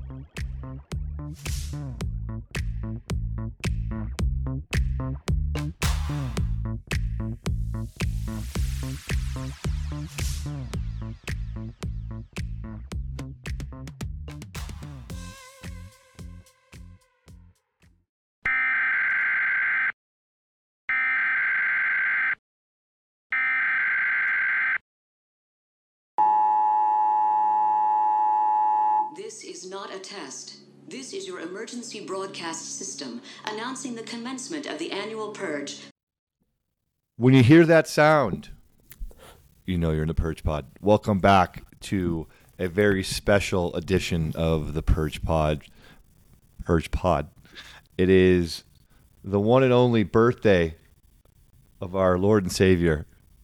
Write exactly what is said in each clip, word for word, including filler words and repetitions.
This is not a test. This is your emergency broadcast system announcing the commencement of the annual purge. When you hear that sound, you know you're in the Purge Pod. Welcome back to a very special edition of the Purge Pod. Purge Pod. It is the one and only birthday of our Lord and Savior,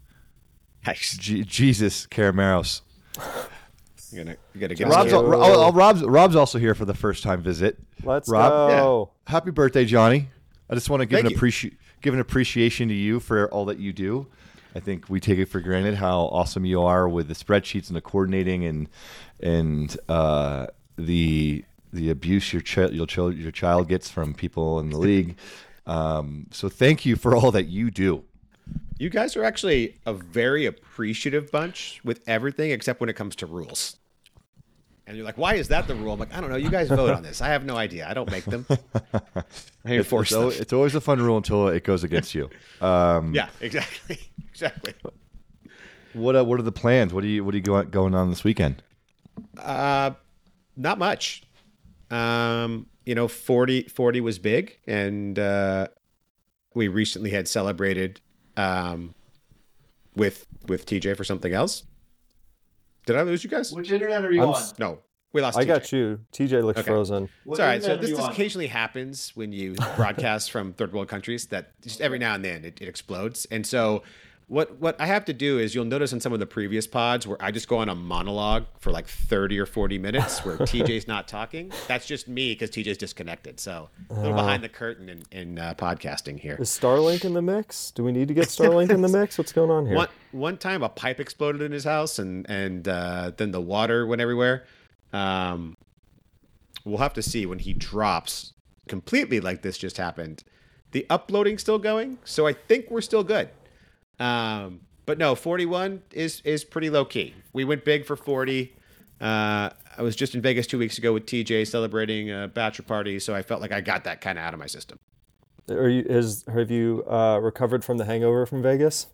G- Jesus Carameros. You're gonna, you gotta get Rob's, al- oh, oh, Rob's, Rob's also here for the first time visit. Let's Rob, go. Yeah. Happy birthday, Johnny. I just want to give Thank an, appreci- give an appreciation to you for all that you do. I think we take it for granted how awesome you are with the spreadsheets and the coordinating and and uh, the the abuse your, ch- your, ch- your child gets from people in the league. Um, so thank you for all that you do. You guys are actually a very appreciative bunch with everything except when it comes to rules. And you're like, why is that the rule? I'm like, I don't know. You guys vote on this. I have no idea. I don't make them. I enforce it's, them. it's always a fun rule until it goes against you. Um, Yeah, exactly. Exactly. What uh, What are the plans? What are you What are you going going on this weekend? Uh, not much. Um, you know, forty, forty was big, and uh, we recently had celebrated um, with with T J for something else. Did I lose you guys? Which internet are you I'm on? s- No, we lost. I T J. got you. T J looks Okay. frozen. It's all right. So internet are this you just on? occasionally happens when you broadcast from third world countries. That just every now and then it, it explodes. And so, what what I have to do is you'll notice in some of the previous pods where I just go on a monologue for like thirty or forty minutes where T J's not talking. That's just me because T J's disconnected. So a little behind the curtain in in uh, podcasting here. Is Starlink in the mix? Do we need to get Starlink in the mix? What's going on here? One one time a pipe exploded in his house and and uh, then the water went everywhere. Um, we'll have to see when he drops completely like this just happened. The uploading's still going, so I think we're still good. Um, but no, forty-one is is pretty low key. We went big for forty. Uh, I was just in Vegas two weeks ago with T J celebrating a bachelor party, so I felt like I got that kind of out of my system. Are you, is, have you uh, recovered from the hangover from Vegas?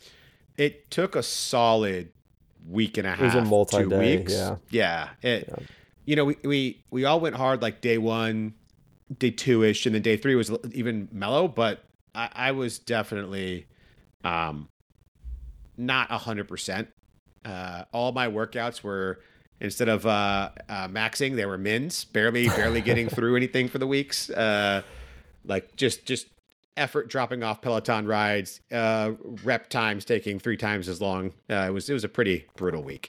It took a solid week and a half, was a two multi-day, weeks. yeah. Yeah. It, Yeah. You know, we, we, we all went hard like day one, day two-ish, and then day three was even mellow, but I, I was definitely um, not one hundred percent. Uh, all my workouts were, instead of uh, uh, maxing, they were mins, barely barely getting through anything for the weeks. Uh, like just just effort dropping off Peloton rides, uh, rep times taking three times as long. Uh, it was it was a pretty brutal week.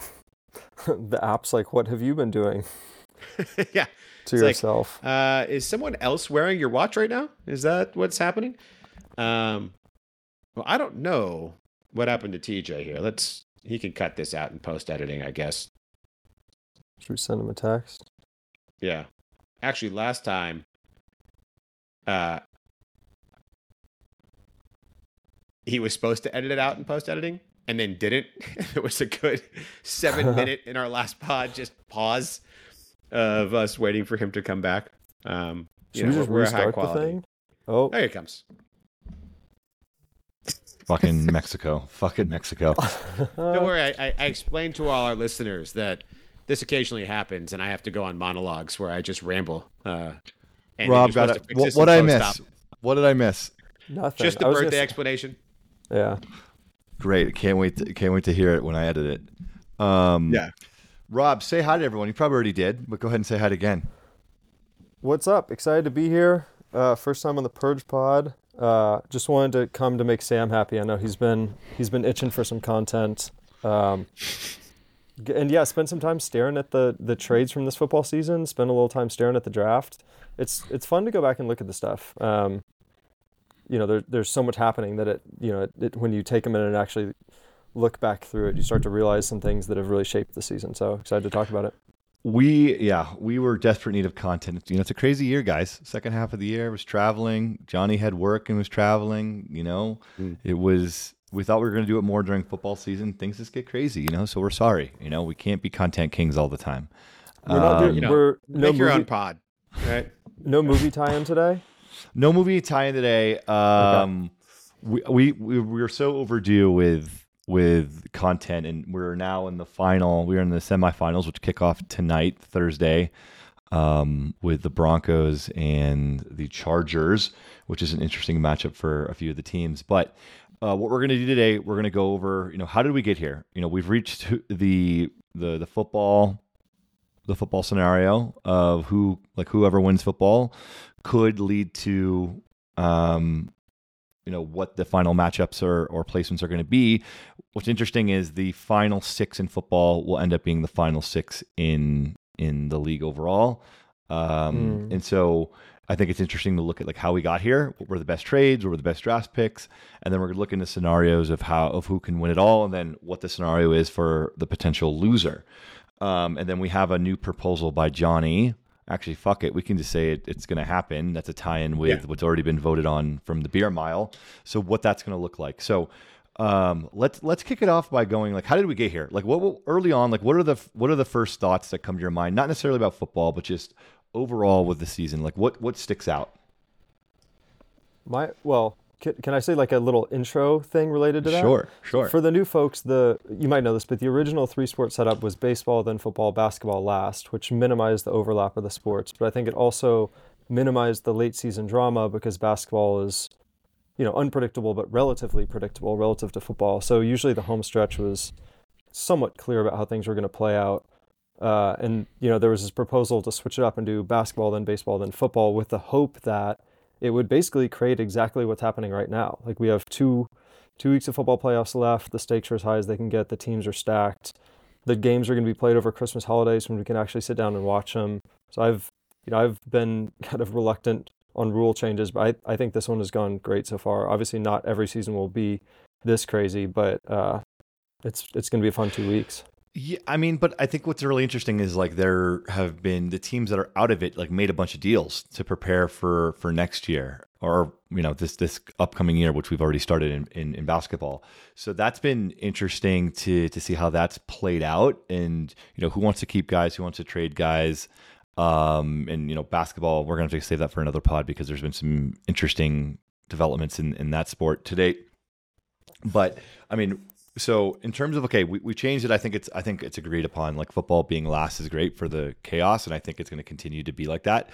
The app's like, what have you been doing Yeah. to It's like, yourself? uh, is someone else wearing your watch right now? Is that what's happening? Um, well, I don't know what happened to T J here. Let's. He can cut this out in post editing, I guess. Should we send him a text? Yeah. Actually, last time, uh, he was supposed to edit it out in post editing and then didn't. It was a good seven minute in our last pod, just pause of us waiting for him to come back. Um, you Should know, we just we're a high restart the quality. thing? Oh, There he comes. Fucking Mexico. Fucking Mexico. Don't worry. I, I, I explained to all our listeners that this occasionally happens, and I have to go on monologues where I just ramble. Uh, and Rob, you're got supposed it. to fix What this what in I post-op. miss? What did I miss? nothing. Just the I was gonna birthday s- explanation. Yeah. Great. Can't wait. To, can't wait to hear it when I edit it. Um, Yeah. Rob, say hi to everyone. You probably already did, but go ahead and say hi again. What's up? Excited to be here. Uh, first time on the Purge Pod. Uh, just wanted to come to make Sam happy. I know he's been he's been itching for some content. Um, g- and yeah, spend some time staring at the the trades from this football season. Spend a little time staring at the draft. It's it's fun to go back and look at the stuff. Um, you know, there, there's so much happening that it you know it, it, when you take a minute and actually look back through it, you start to realize some things that have really shaped the season. So excited to talk about it. We, yeah, we were desperate need of content. You know, it's a crazy year, guys. Second half of the year was traveling. Johnny had work and was traveling. You know, mm. it was, we thought we were going to do it more during football season. Things just get crazy, you know, so we're sorry. You know, we can't be content kings all the time. We're not doing, you know, we're, no make your movie, own pod, right? No movie tie-in today? No movie tie-in today. Um, okay. we, we, we were so overdue with, with content, and we're now in the final, we're in the semifinals, which kick off tonight, Thursday, um, with the Broncos and the Chargers, which is an interesting matchup for a few of the teams. But uh, what we're going to do today, we're going to go over, you know, how did we get here? You know, we've reached the, the, the football, the football scenario of who, like whoever wins football could lead to, um, you know, what the final matchups or, or placements are going to be. What's interesting is the final six in football will end up being the final six in in the league overall. Um, mm. And so I think it's interesting to look at like how we got here. What were the best trades? What were the best draft picks? And then we're going to look into scenarios of how of who can win it all, and then what the scenario is for the potential loser. Um, and then we have a new proposal by Johnny. Actually, fuck it. We can just say it, it's going to happen. That's a tie-in with yeah. what's already been voted on from the beer mile. So what that's going to look like. So um, let's let's kick it off by going like, how did we get here? Like, what, what early on? Like, what are the what are the first thoughts that come to your mind? Not necessarily about football, but just overall with the season. Like, what what sticks out? My well. Can I say like a little intro thing related to that? Sure, sure. For the new folks, the you might know this, but the original three-sport setup was baseball, then football, basketball last, which minimized the overlap of the sports. But I think it also minimized the late-season drama because basketball is, you know, unpredictable but relatively predictable relative to football. So usually the home stretch was somewhat clear about how things were going to play out. Uh, and, you know, there was this proposal to switch it up and do basketball, then baseball, then football with the hope that it would basically create exactly what's happening right now. Like we have two two weeks of football playoffs left. The stakes are as high as they can get. The teams are stacked. The games are going to be played over Christmas holidays when we can actually sit down and watch them. So I've, you know, I've been kind of reluctant on rule changes, but I, I think this one has gone great so far. Obviously, not every season will be this crazy, but uh, it's it's going to be a fun two weeks. Yeah, I mean, but I think what's really interesting is like there have been the teams that are out of it like made a bunch of deals to prepare for for next year or you know this this upcoming year, which we've already started in, in, in basketball. So that's been interesting to to see how that's played out, and you know who wants to keep guys, who wants to trade guys, um, and you know basketball. We're gonna have to save that for another pod because there's been some interesting developments in in that sport to date. But I mean. So in terms of, okay, we, we changed it. I think it's, I think it's agreed upon, like football being last is great for the chaos. And I think it's going to continue to be like that.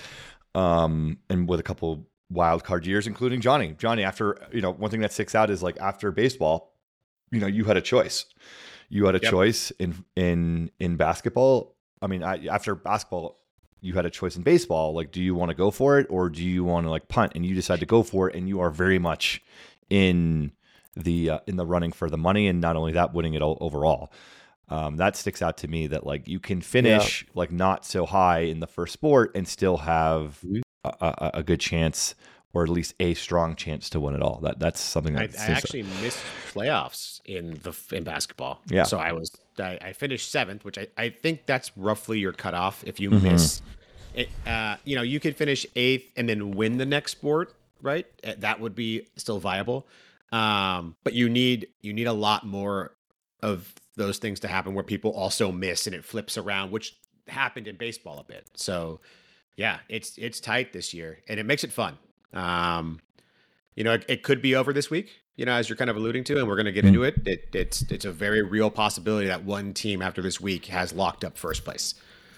Um, and with a couple wild card years, including Johnny, Johnny, after, you know, one thing that sticks out is like after baseball, you know, you had a choice, you had a yep. choice in, in, in basketball. I mean, I, after basketball, you had a choice in baseball. Like, do you want to go for it or do you want to like punt? And you decide to go for it. And you are very much in, the uh, in the running for the money, and not only that, winning it all overall. Um, that sticks out to me that like you can finish yeah. like not so high in the first sport and still have mm-hmm. a, a, a good chance, or at least a strong chance to win it all. That that's something that I, I actually so. missed playoffs in the in basketball. Yeah, so I was I, I finished seventh, which I, I think that's roughly your cutoff if you mm-hmm. miss. It, uh, you know, you could finish eighth and then win the next sport, right? That would be still viable. Um, but you need you need a lot more of those things to happen where people also miss and it flips around, which happened in baseball a bit. So yeah, it's it's tight this year and it makes it fun. Um, you know, it, it could be over this week, you know, as you're kind of alluding to, and we're going to get into it. it. It's it's a very real possibility that one team after this week has locked up first place.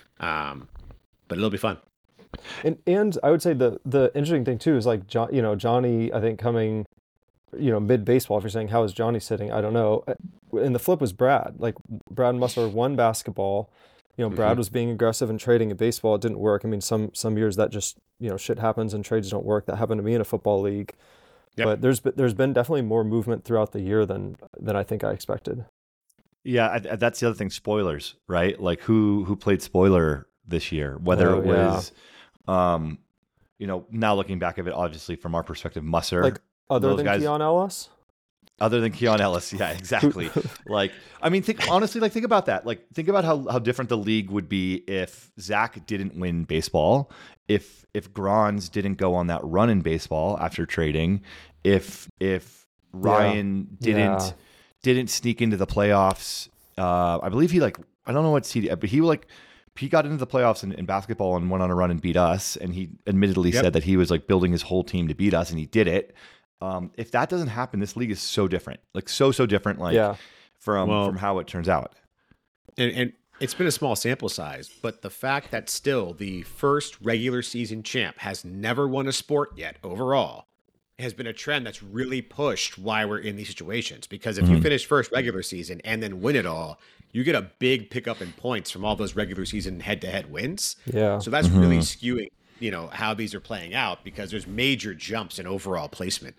Um, but it'll be fun. And and I would say the the interesting thing too is like John, you know, Johnny, I think coming. You know, mid baseball, if you're saying, how is Johnny sitting? I don't know. And the flip was Brad. Like, Brad Musser won basketball. You know, mm-hmm. Brad was being aggressive and trading in baseball. It didn't work. I mean, some some years that just, you know, shit happens and trades don't work. That happened to me in a football league. Yep. But there's there's been definitely more movement throughout the year than than I think I expected. Yeah, I, that's the other thing. Spoilers, right? Like, who who played spoiler this year? Whether oh, it was, yeah. um, you know, now looking back at it, obviously from our perspective, Musser. Like, Other those than guys, Keon Ellis? Other than Keon Ellis, yeah, exactly. Like, I mean, think honestly, like think about that. Like, think about how, how different the league would be if Zach didn't win baseball, if if Grons didn't go on that run in baseball after trading, if if Ryan Yeah. didn't Yeah. didn't sneak into the playoffs. Uh, I believe he like I don't know what he but he like he got into the playoffs in, in basketball and went on a run and beat us. And he admittedly Yep. said that he was like building his whole team to beat us, and he did it. Um, if that doesn't happen, this league is so different, like so, so different, like Yeah. from, Well- from how it turns out. And, and it's been a small sample size, but the fact that still the first regular season champ has never won a sport yet overall has been a trend that's really pushed why we're in these situations. Because if you finish first regular season and then win it all, you get a big pickup in points from all those regular season head-to-head wins. Yeah. So that's really skewing, you know, how these are playing out because there's major jumps in overall placement.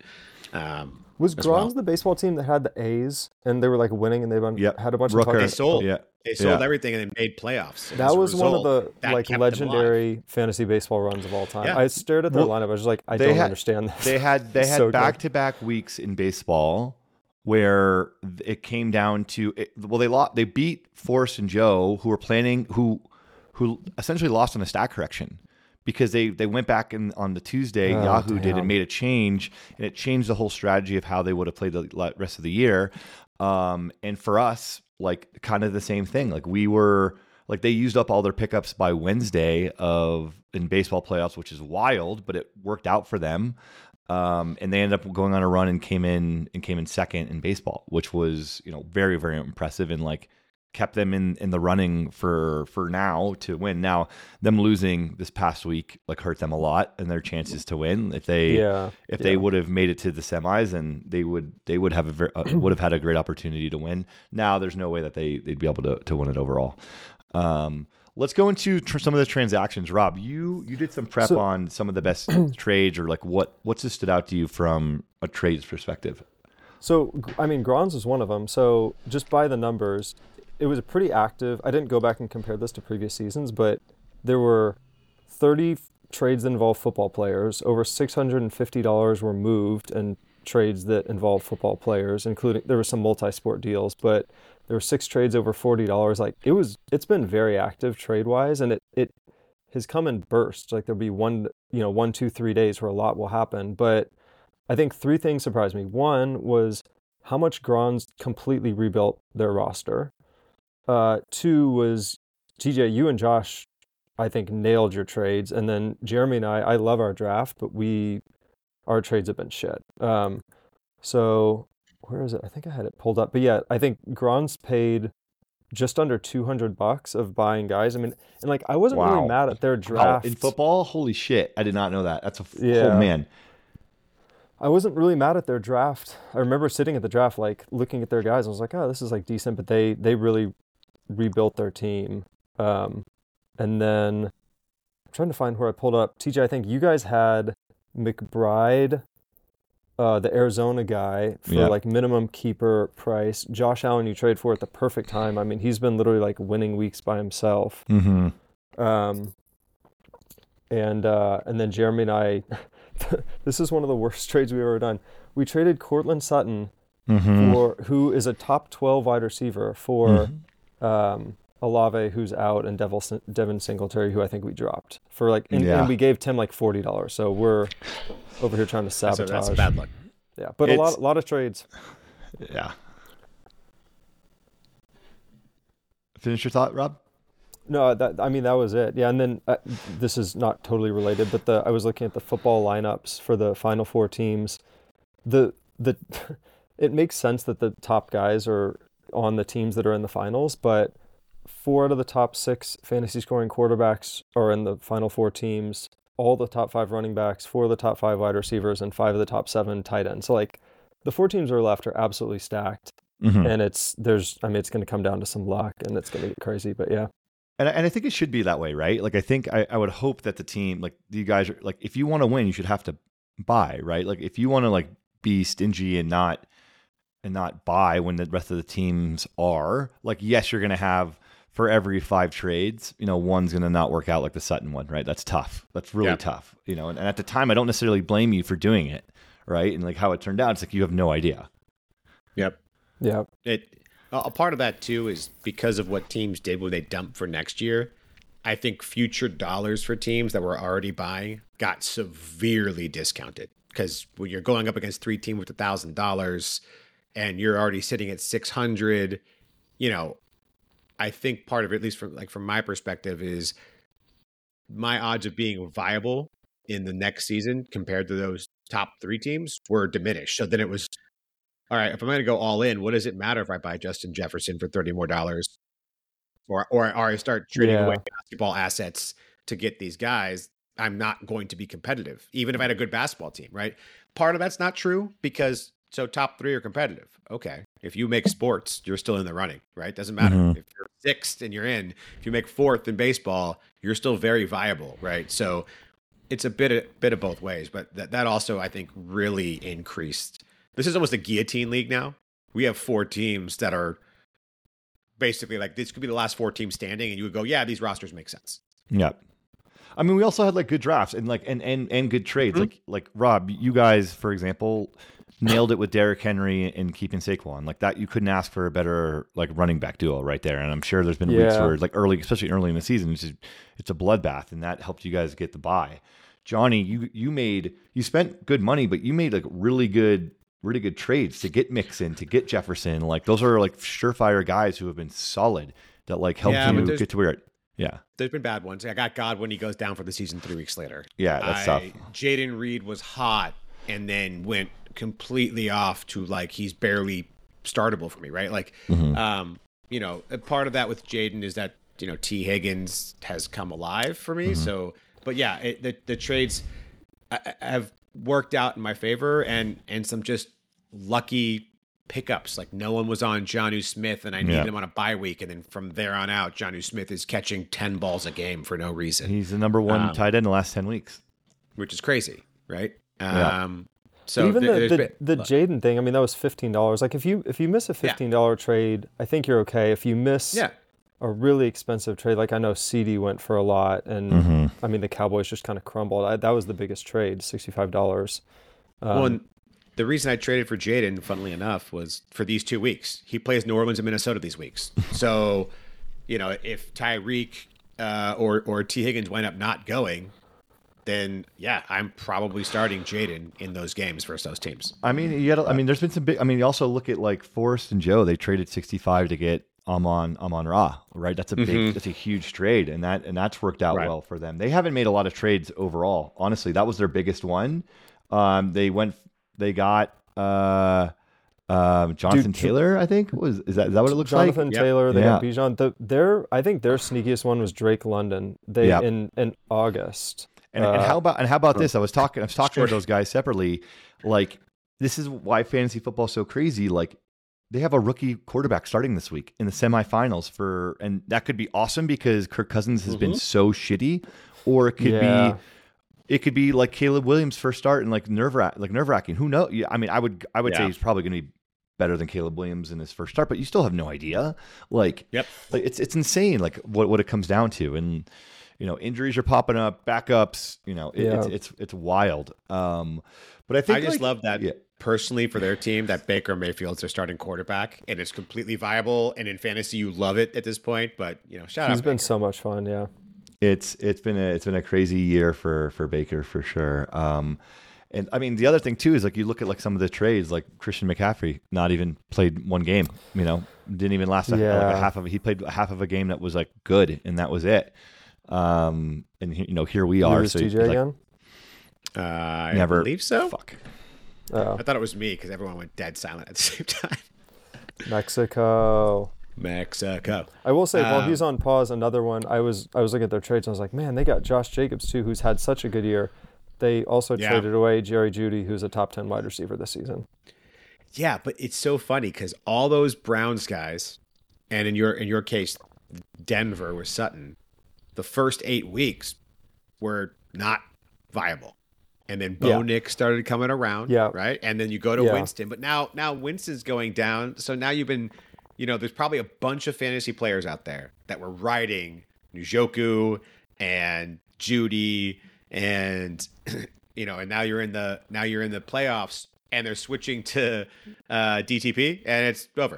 Um, Was as Grons well. the baseball team that had the A's and they were like winning and they won, Yep. had a bunch Rooker. of They pucks? sold. Yeah. They sold Yeah. everything and then made playoffs. And That as a was one of result, the that like kept them alive. legendary fantasy baseball runs of all time. Yeah. I stared at their Well, lineup. I was just like, I they don't had- understand this. They had they It's had so good. back to back weeks in baseball where it came down to it, well they lost they beat Forrest and Joe who were planning who who essentially lost on a stat correction because they they went back in on the Tuesday Oh, Yahoo did damn. and made a change, and it changed the whole strategy of how they would have played the la- rest of the year. Um, and for us, like kind of the same thing. Like we were like they used up all their pickups by Wednesday of in baseball playoffs, which is wild, but it worked out for them. Um, and they ended up going on a run and came in and came in second in baseball, which was, you know, very, very impressive and like kept them in, in the running for, for now to win. Now them losing this past week, like hurt them a lot and their chances to win. If they, Yeah, if they yeah. would have made it to the semis, then they would, they would have a ver- uh, would have had a great opportunity to win. Now there's no way that they, they'd be able to, to win it overall. Um, Let's go into tr- some of the transactions. Rob, you you did some prep So- on some of the best trades, or like what what's just stood out to you from a trades perspective? So, I mean, Grons was one of them. So, just by the numbers, it was a pretty active. I didn't go back and compare this to previous seasons, but there were thirty trades that involved football players. Over six hundred fifty dollars were moved in trades that involved football players, including there were some multi-sport deals, but there were six trades over forty dollars. Like it was, it's been very active trade-wise, and it it has come in bursts. Like there'll be one, you know, one, two, three days where a lot will happen, but I think three things surprised me. One was how much Grons completely rebuilt their roster. Uh, two was T J, you and Josh, I think, nailed your trades. And then Jeremy and I, I love our draft, but we, our trades have been shit. Um, so where is it? I think I had it pulled up. But yeah, I think Grons paid just under two hundred bucks of buying guys. I mean, and like, I wasn't Wow. really mad at their Wow, draft. in football, holy shit! I did not know that. That's a f- Yeah. oh man. I wasn't really mad at their draft. I remember sitting at the draft, like looking at their guys. I was like, oh, this is like decent, but they they really rebuilt their team. Um, and then I'm trying to find where I pulled up. T J, I think you guys had McBride, uh, the Arizona guy, for Yeah. like minimum keeper price. Josh Allen, you trade for at the perfect time. I mean, he's been literally like winning weeks by himself. Mm-hmm. Um, and uh, and then Jeremy and I, this is one of the worst trades we've ever done. We traded Cortland Sutton, Mm-hmm. for who is a top twelve wide receiver, for um, Olave, who's out, and Devil, Devin Singletary, who I think we dropped for like, and, Yeah. and we gave Tim like forty dollars. So we're over here trying to That's, a, sabotage. that's bad luck. Yeah, but a It's- lot, a lot of trades. Yeah. Finish your thought, Rob. No, that I mean that was it. Yeah, and then uh, this is not totally related, but the I was looking at the football lineups for the final four teams. The the it makes sense that the top guys are on the teams that are in the finals, but four out of the top six fantasy scoring quarterbacks are in the final four teams. All the top five running backs, four of the top five wide receivers, and five of the top seven tight ends. So like the four teams that are left are absolutely stacked, Mm-hmm. and it's there's I mean it's going to come down to some luck, and it's going to get crazy. But yeah. And I, and I think it should be that way, right? Like I think I, I would hope that the team, like you guys are like, if you want to win, you should have to buy, right? Like if you want to like be stingy and not and not buy when the rest of the teams are, like yes, you're gonna have for every five trades, you know, one's gonna not work out like the Sutton one, right? That's tough. That's really Yeah. tough, you know. And, and at the time, I don't necessarily blame you for doing it, right? And like how it turned out, it's like you have no idea. Yep. Yeah. It a a part of that too is because of what teams did when they dumped for next year. I think future dollars for teams that were already buying got severely discounted because when you're going up against three teams with a thousand dollars and you're already sitting at six hundred, you know, I think part of it, at least from like from my perspective, is my odds of being viable in the next season compared to those top three teams were diminished. So then it was, all right, if I'm going to go all in, what does it matter if I buy Justin Jefferson for thirty more dollars? Or, or, or I start trading Yeah. away basketball assets to get these guys, I'm not going to be competitive, even if I had a good basketball team, right? Part of that's not true because so top three are competitive. Okay. If you make sports, you're still in the running, right? Doesn't matter. Mhm. If you're sixth and you're in, if you make fourth in baseball, you're still very viable, right? So it's a bit of, bit of both ways, but that, that also, I think, really increased. This is almost a guillotine league now. We have four teams that are basically like, this could be the last four teams standing, and you would go, yeah, these rosters make sense. Yeah. I mean, we also had like good drafts and like and and, and good trades. Mhm. Like like Rob, you guys, for example, nailed it with Derrick Henry and keeping Saquon. Like that, you couldn't ask for a better like running back duo right there. And I'm sure there's been weeks Yeah. where like early, especially early in the season, it's just, it's a bloodbath, and that helped you guys get the bye. Johnny, you you made you spent good money, but you made like really good really good trades to get Mixon, to get Jefferson. Like those are like surefire guys who have been solid that like helped Yeah, but you there's- get to where. Yeah, There's been bad ones. I got Godwin. He goes down for the season three weeks later. yeah, that's I- tough. Jaden Reed was hot and then went completely off to like he's barely startable for me, right? Like, Mhm. um, you know, a part of that with Jaden is that you know T Higgins has come alive for me. Mhm. So, but yeah, it, the the trades I, I have worked out in my favor, and and some just lucky pickups. Like no one was on Jonnu Smith, and I needed Yeah. him on a bye week, and then from there on out, Jonnu Smith is catching ten balls a game for no reason, He's the number one Um, tight end in the last ten weeks. which is crazy, right? Yeah. Um, so even there- the there's the, been- the Jaden thing, I mean, that was fifteen dollars. Like if you if you miss a fifteen dollar trade, I think you're okay. If you miss yeah, a really expensive trade, like I know C D went for a lot, and Mhm. I mean the Cowboys just kind of crumbled. I, that was the biggest trade, sixty five dollars. Um, well, and the reason I traded for Jaden, funnily enough, was for these two weeks. He plays New Orleans and Minnesota these weeks. So, you know, if Tyreek uh, or or T Higgins wind up not going, then yeah, I'm probably starting Jaden in those games versus those teams. I mean, you got. I mean, there's been some big. I mean, you also look at like Forrest and Joe. They traded sixty-five to get Amon Amon Ra. Right, that's a big. Mhm. That's a huge trade, and that and that's worked out Right. well for them. They haven't made a lot of trades overall. Honestly, that was their biggest one. Um, they went. They got uh, um, Jonathan Dude, Taylor. I think was is that is that what it looks Jonathan like? Yep. Taylor, they got Yeah. Bijan. The, their I think their sneakiest one was Drake London. They Yep. in in August. And, and Uh, how about and how about this? I was talking. I was talking Sure. to those guys separately. Like this is why fantasy football is so crazy. Like they have a rookie quarterback starting this week in the semifinals for, and that could be awesome because Kirk Cousins has been Mhm. so shitty, or it could Yeah. be. It could be like Caleb Williams' first start and like nerve wrack, like nerve wracking. Who knows? Yeah, I mean, I would I would say Yeah. he's probably going to be better than Caleb Williams in his first start, but you still have no idea. Like, Yep. like it's it's insane. Like what what it comes down to, and you know, injuries are popping up, backups. You know, it, it's Yeah. it's it's wild. Um, but I think I just like- love that Yeah. personally for their team that Baker Mayfield's their starting quarterback, and it's completely viable. And in fantasy, you love it at this point. But you know, shout He's out. been Baker. so much fun. Yeah. It's it's been a it's been a crazy year for for Baker for sure. Um, and I mean the other thing too is like you look at like some of the trades like Christian McCaffrey not even played one game. You know, didn't even last a, like a Yeah. half of he played a half of a game that was like good and that was it. Um, and he- you know here we You are. lose So T J like, again. Uh, I never believe so. Fuck. Oh, I thought it was me because everyone went dead silent at the same time. Mexico. Mexico. I will say while Um, he's on pause, another one. I was I was looking at their trades and I was like, man, they got Josh Jacobs too, who's had such a good year. They also Yeah. traded away Jerry Jeudy, who's a top ten wide receiver this season. Yeah, but it's so funny because all those Browns guys, and in your in your case, Denver with Sutton, the first eight weeks were not viable. And then Bo Yeah. Nix started coming around, Yeah. right? And then you go to Yeah. Winston, but now now Winston's going down. So now you've been, you know, there's probably a bunch of fantasy players out there that were riding Njoku and Judy and you know, and now you're in the now you're in the playoffs and they're switching to uh, D T P, and it's over.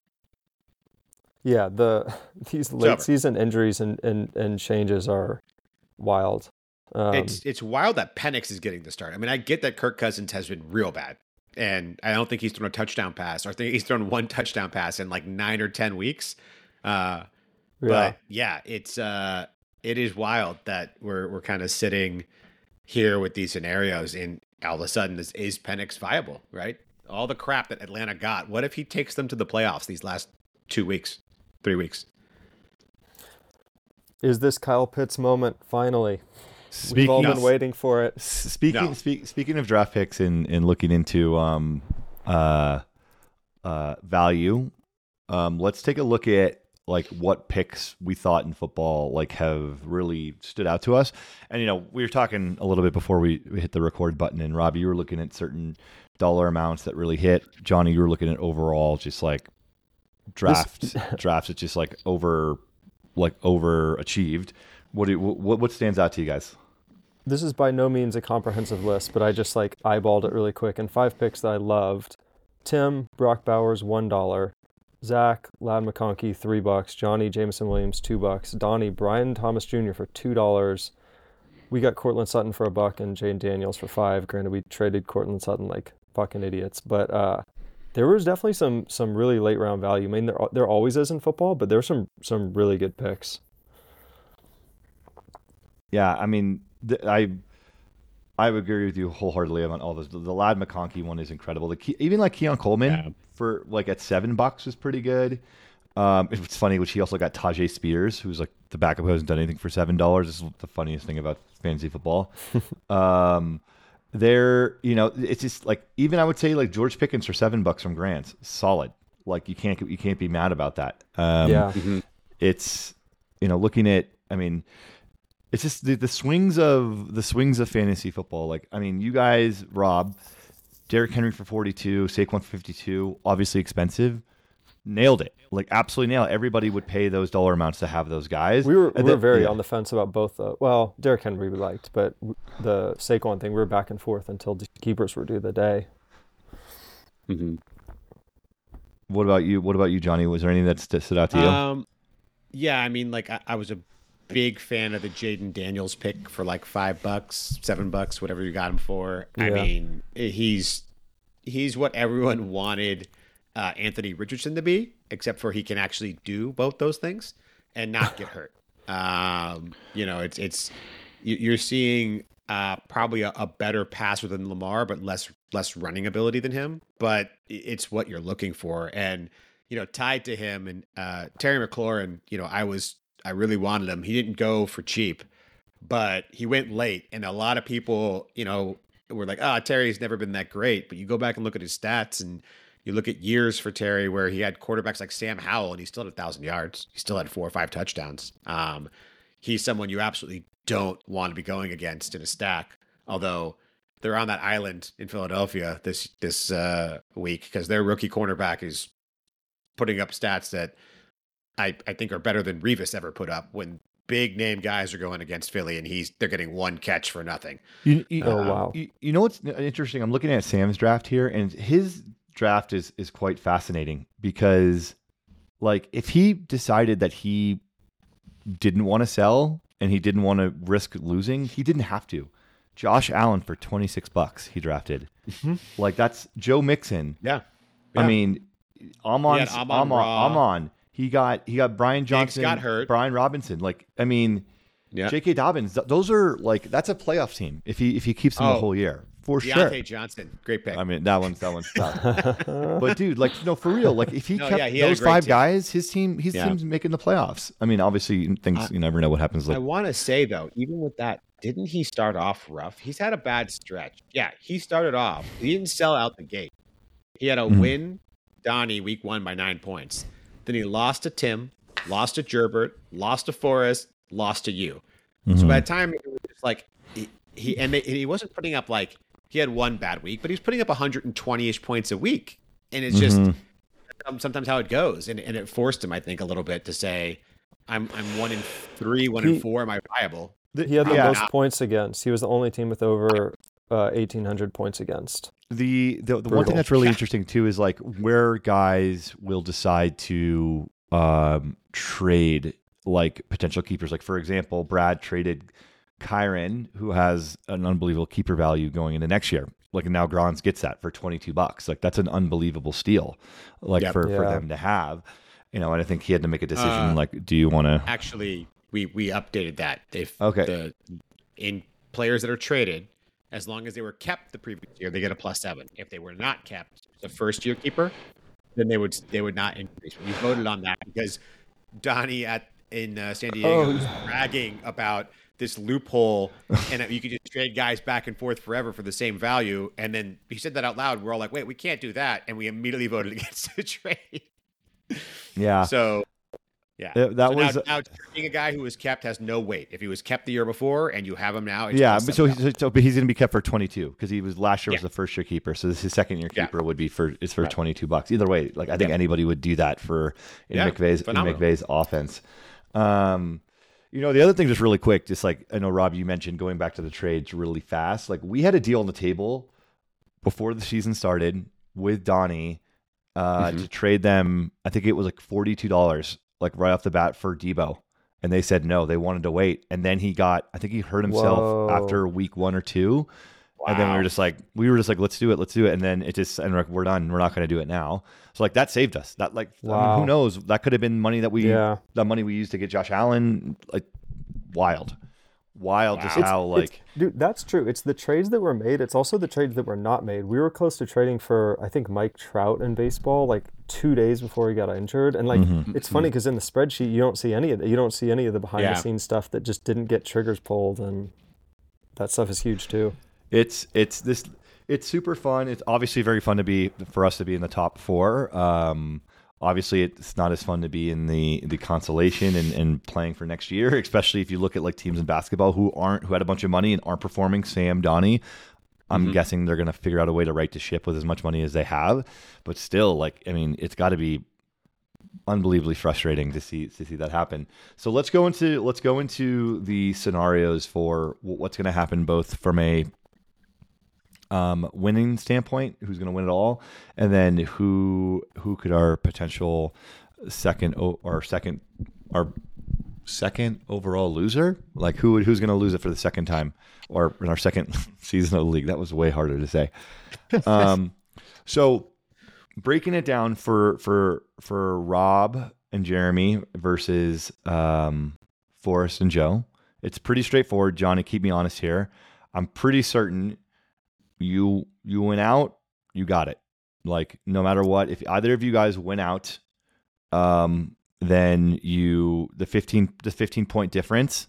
Yeah, the these late season injuries and, and, and changes are wild. Um, it's it's wild that Penix is getting the start. I mean, I get that Kirk Cousins has been real bad, and I don't think he's thrown a touchdown pass, or I think he's thrown one touchdown pass in like nine or ten weeks. Uh, yeah. But yeah, it's uh, it is wild that we're we're kind of sitting here with these scenarios, and all of a sudden, is, is Penix viable? Right? All the crap that Atlanta got. What if he takes them to the playoffs these last two weeks, three weeks? Is this Kyle Pitts moment finally? Speaking, We've all been no. waiting for it. Speaking No. speak, speaking of draft picks and, and looking into um uh uh value, um let's take a look at like what picks we thought in football like have really stood out to us. And you know, we were talking a little bit before we, we hit the record button, and Robbie, you were looking at certain dollar amounts that really hit. Johnny, you were looking at overall just like drafts drafts that just like over like overachieved. What do you, what what stands out to you guys? This is by no means a comprehensive list, but I just like eyeballed it really quick. And five picks that I loved: Tim, Brock Bowers, one dollar; Zach, Lad McConkey, three bucks; Johnny, Jameson Williams, two bucks; Donnie, Brian Thomas Junior for two dollars. We got Cortland Sutton for a buck and Jane Daniels for five. Granted, we traded Cortland Sutton like fucking idiots, but uh, there was definitely some some really late round value. I mean, there there always is in football, but there were some some really good picks. Yeah, I mean, th- I I would agree with you wholeheartedly on all this. The, the Lad McConkey one is incredible. The Ke- even like Keon Coleman Yeah. for like at seven bucks was pretty good. Um, it's funny, which he also got Tajay Spears, who's like the backup who hasn't done anything for seven dollars. This is the funniest thing about fantasy football. um, there, you know, it's just like even I would say like George Pickens for seven bucks from Grants, solid. Like you can't you can't be mad about that. Um, Yeah. it's you know looking at I mean. It's just the, the swings of the swings of fantasy football. Like, I mean, you guys, Rob, Derrick Henry for forty-two, Saquon for fifty-two, obviously expensive. Nailed it. Like, absolutely nailed it. Everybody would pay those dollar amounts to have those guys. We were And we were then- very yeah. on the fence about both. The, well, Derrick Henry we liked, but the Saquon thing we were back and forth until the keepers were due the day. Mm-hmm. What about you? What about you, Johnny? Was there anything that st- stood out to you? Um, yeah, I mean, like I, I was a big fan of the Jaden Daniels pick for like five bucks, seven bucks, whatever you got him for. I Yeah. mean, he's he's what everyone wanted uh, Anthony Richardson to be, except for he can actually do both those things and not get hurt. Um, you know, it's it's you- you're seeing uh, probably a, a better passer than Lamar, but less less running ability than him. But it's what you're looking for, and you know, tied to him and uh, Terry McLaurin. You know, I was. I really wanted him. He didn't go for cheap, but he went late. And a lot of people, you know, were like, ah, oh, Terry's never been that great. But you go back and look at his stats and you look at years for Terry where he had quarterbacks like Sam Howell and he still had a thousand yards. He still had four or five touchdowns. Um, he's someone you absolutely don't want to be going against in a stack. Although they're on that island in Philadelphia this, this uh, week because their rookie cornerback is putting up stats that I, I think are better than Revis ever put up when big name guys are going against Philly and he's they're getting one catch for nothing. You, you, Oh, wow. You, you know what's interesting? I'm looking at Sam's draft here, and his draft is is quite fascinating because, like, if he decided that he didn't want to sell and he didn't want to risk losing, he didn't have to. Josh Allen for twenty-six bucks he drafted. Like, that's Joe Mixon. Yeah. I mean, Amon, He had Amon Amon, Ra. Amon. He got he got Brian Johnson, got hurt. Brian Robinson. Like, I mean, Yeah. J K. Dobbins. th- Those are like that's a playoff team if he if he keeps them the Oh. whole year for Deontay sure. Johnson, great pick. I mean, that one's that one's tough. But dude, like, no, for real. Like, if he No, kept yeah, he had a those great five team. guys, his team, his Yeah. team's making the playoffs. I mean, obviously, things you never know what happens. I Like, want to say though, even with that, didn't he start off rough? He's had a bad stretch. Yeah, he started off. He didn't sell out the gate. He had a Mhm. win, Donnie, week one by nine points. Then he lost to Tim, lost to Gerbert, lost to Forrest, lost to you. So Mhm. by the time it was just like he, he and they, he wasn't putting up like he had one bad week, but he was putting up one hundred twenty-ish points a week, and it's just Mhm. um, sometimes how it goes, and and it forced him, I think, a little bit to say, "I'm I'm one in three, one He- in four. Am I viable?" He had the Yeah. most points against. He was the only team with over uh, eighteen hundred points against. The the, the one Brutal. thing that's really interesting too is like where guys will decide to um, trade like potential keepers. Like for example, Brad traded Kyron, who has an unbelievable keeper value going into next year. Like now Grans gets that for twenty-two bucks. Like that's an unbelievable steal, like Yep. for, for Yeah. them to have. You know, and I think he had to make a decision. Uh, like, do you want to? Actually, we we updated that. They've Okay. the in players that are traded, as long as they were kept the previous year, they get a plus seven. If they were not kept, the first year keeper, then they would they would not increase. We voted on that because Donnie at in uh, San Diego Oh. was bragging about this loophole and that you could just trade guys back and forth forever for the same value. And then he said that out loud. We're all like, wait, we can't do that. And we immediately voted against the trade. Yeah. So, yeah, Uh, that So was- now, now trading a guy who was kept has no weight. If he was kept the year before and you have him now, it's Yeah, plus but so, seven he's, so but he's going to be kept for twenty-two because he was last year was Yeah. the first year keeper. So this his second year Yeah. keeper would be for is for Right. twenty-two bucks. Either way, like I think Yep. anybody would do that for in Yeah, McVay's in phenomenal. McVay's offense. Um, you know, the other thing just really quick, just like I know Rob, you mentioned going back to the trades really fast. Like we had a deal on the table before the season started with Donnie uh, Mhm. to trade them. I think it was like forty-two dollars, like right off the bat for Debo. And they said no, they wanted to wait. And then he got, I think he hurt himself Whoa. after week one or two. And then we were Wow. just like, we were just like, let's do it, let's do it. And then it just, and we're, like, we're done. We're not going to do it now. So like that saved us. That like, I mean, Wow. who knows? That could have been money that we, Yeah. that money we used to get Josh Allen. Like wild, wild. Just Wow. how It's- like, Dude, that's true. It's the trades that were made. It's also the trades that were not made. We were close to trading for, I think, Mike Trout in baseball, like two days before he got injured. And like, Mhm. it's funny because in the spreadsheet, you don't see any of that. You don't see any of the behind Yeah. the scenes stuff that just didn't get triggers pulled, and that stuff is huge too. it's, it's this, it's super fun. It's obviously very fun to be, for us to be in the top four. Um, Obviously, it's not as fun to be in the the consolation and, and playing for next year, especially if you look at like teams in basketball who aren't who had a bunch of money and aren't performing. Sam, Donnie, I'm Mhm. guessing they're going to figure out a way to right the ship with as much money as they have. But still, like I mean, it's got to be unbelievably frustrating to see to see that happen. So let's go into let's go into the scenarios for wh- what's going to happen, both from a um, winning standpoint, who's going to win it all, and then who who could our potential second o- or second our second overall loser, like who would- who's going to lose it for the second time or in our second season of the league. That was way harder to say. Um, so breaking it down for for for Rob and Jeremy versus um, Forrest and Joe, it's pretty straightforward. Johnny, keep me honest here. I'm pretty certain you you went out, you got it. Like no matter what, if either of you guys went out, um, then you the fifteen the fifteen point difference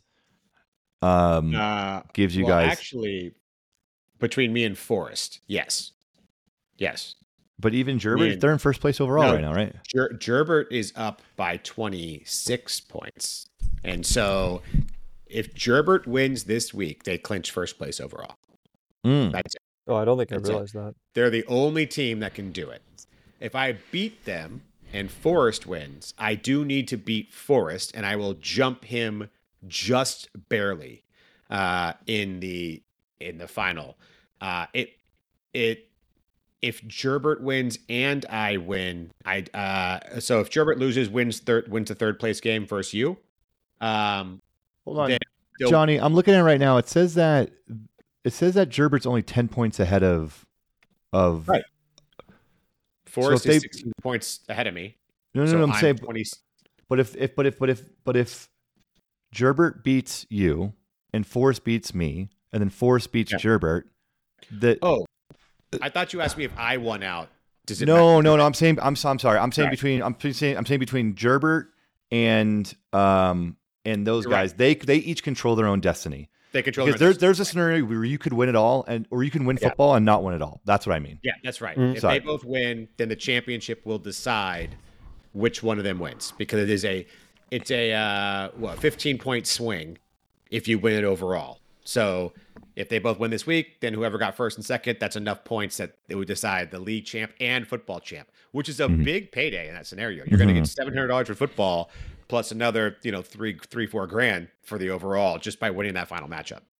um Uh, gives you well, guys. actually between me and Forrest, yes, yes. But even Gerbert, mean- they're in first place overall No. right now, right? Ger- Gerbert is up by twenty-six points, and so if Gerbert wins this week, they clinch first place overall. Mm. That's it. Oh, I don't think I That's it. realized that. They're the only team that can do it. If I beat them and Forrest wins, I do need to beat Forrest, and I will jump him just barely uh, in the in the final. Uh, it it if Gerbert wins and I win, I uh, so if Gerbert loses, wins third wins the third place game versus you. Um, Hold on, then they'll- Johnny. I'm looking at it right now. It says that it says that Gerbert's only ten points ahead of of. Right. Forrest So if is they- sixteen points ahead of me. No, no, so no. I'm, saying, twenty. but if if but if but if but if Gerbert beats you and Forrest beats me, and then Forrest beats Yeah. Gerbert, that Oh, I thought you asked me if I won out. Does it no, matter? no, no. I'm saying I'm so- I'm sorry. I'm saying Right. between I'm saying I'm saying between Gerbert and um and those You're right. guys, they they each control their own destiny. They control Because their there's there's a scenario where you could win it all, and or you can win Yeah. football and not win it all. That's what I mean. Yeah, that's right. Mm. If Sorry. they both win, then the championship will decide which one of them wins because it is a it's a uh, what fifteen point swing if you win it overall. So if they both win this week, then whoever got first and second, that's enough points that it would decide the league champ and football champ, which is a Mhm. big payday in that scenario. You're going to Mhm. get seven hundred dollars for football plus another, you know, three, three, four grand for the overall just by winning that final matchup.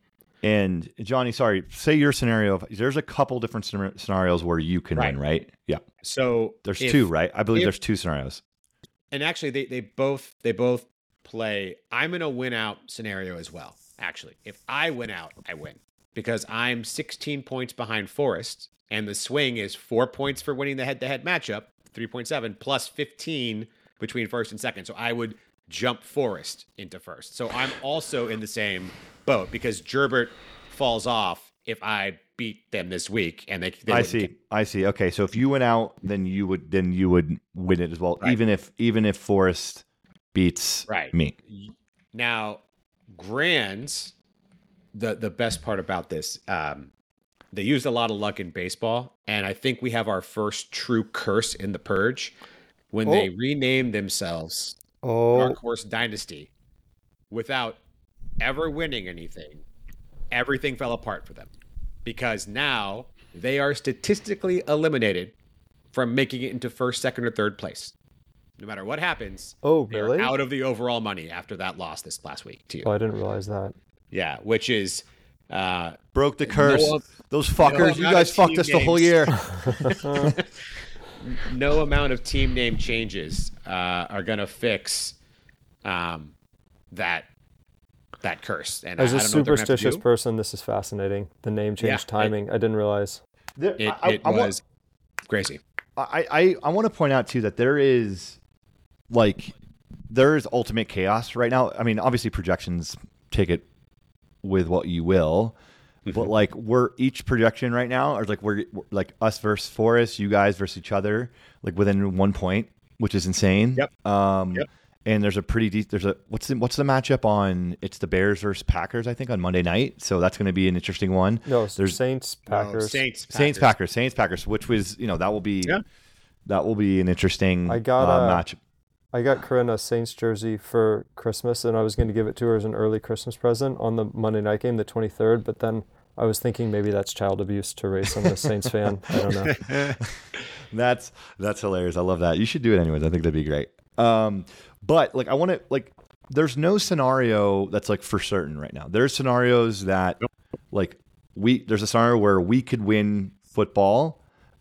And Johnny, sorry, say your scenario. Of, there's a couple different scenar- scenarios where you can Right. win, right? Yeah. So There's if- two, right? I believe if- there's two scenarios. And actually, they they both they both play. I'm in a win out scenario as well. Actually, if I win out, I win because I'm sixteen points behind Forrest, and the swing is four points for winning the head-to-head matchup, three point seven plus fifteen between first and second. So I would jump Forrest into first. So I'm also in the same boat because Gerbert falls off if I beat them this week, and they. they I wouldn't see. get- I see. Okay, so if you went out, then you would then you would win it as well, Right. even if even if Forrest beats Right. me. Now, Grands, the the best part about this, um, they used a lot of luck in baseball, and I think we have our first true curse in the Purge when they Oh. renamed themselves Oh, Dark Horse Dynasty without ever winning anything. Everything fell apart for them because now they are statistically eliminated from making it into first, second, or third place. No matter what happens, oh, they're really? out of the overall money after that loss this last week to you. Oh, I didn't realize that. Yeah, which is uh, Broke the curse. No- Those fuckers, you amount guys of fucked team us the whole year. names. no amount of team name changes uh, are going to fix um, that that curse. And As I, a I don't know what they're gonna have to superstitious do. person, this is fascinating. The name change Yeah, it- timing. I didn't realize. There- It, I, it I, I want- was crazy. I, I, I want to point out too that there is like there is ultimate chaos right now. I mean, obviously projections take it with what you will, but like we're each projection right now are like we're, we're like us versus Forrest, you guys versus each other, like within one point, which is insane. Yep. Um, Yep. And there's a pretty deep. There's a what's the, what's the matchup on? It's the Bears versus Packers, I think, on Monday night. So that's going to be an interesting one. No, There's- Saints, No, Packers. Saints, Saints Packers, Saints Packers, which was you know that will be Yeah. that will be an interesting I got, uh, uh, match. I got Corinne a Saints jersey for Christmas, and I was going to give it to her as an early Christmas present on the Monday night game, the twenty-third. But then I was thinking maybe that's child abuse to raise I'm a Saints fan. I don't know. That's that's hilarious. I love that. You should do it anyways. I think that'd be great. Um, but like I want to like there's no scenario that's like for certain right now. There's scenarios that like we there's a scenario where we could win football